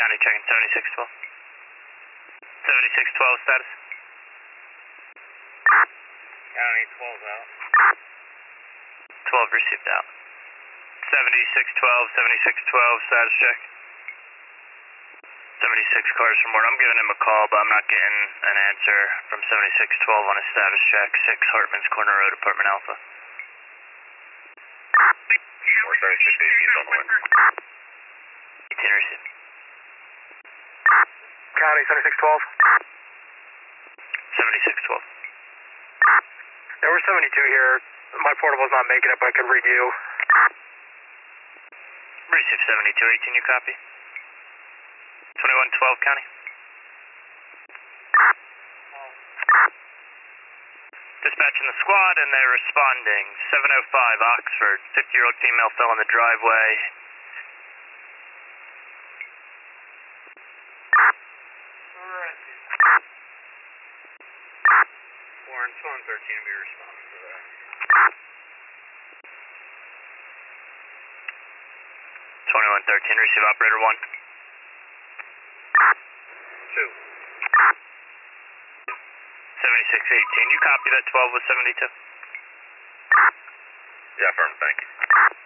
County checking 7612. 7612 status. County 12 out. 12 received out. 7612, 7612 status check. 76 cars from Ward. I'm giving him a call, but I'm not getting an answer from 7612 on his status check. 6 Hartman's Corner Road, Apartment Alpha. 43618 on the way. 18 received. County 7612. 7612. There were 72 here. My portable's not making it, but I could read you. Receive 7218, you copy? 2112 County. Dispatching the squad and they're responding. 705 Oxford, 50-year-old female fell in the driveway. Warren 213 will be responding to that. 2113, receive operator 1. 2. 7618, you copy that 12 with 72? Yeah, firm, thank you.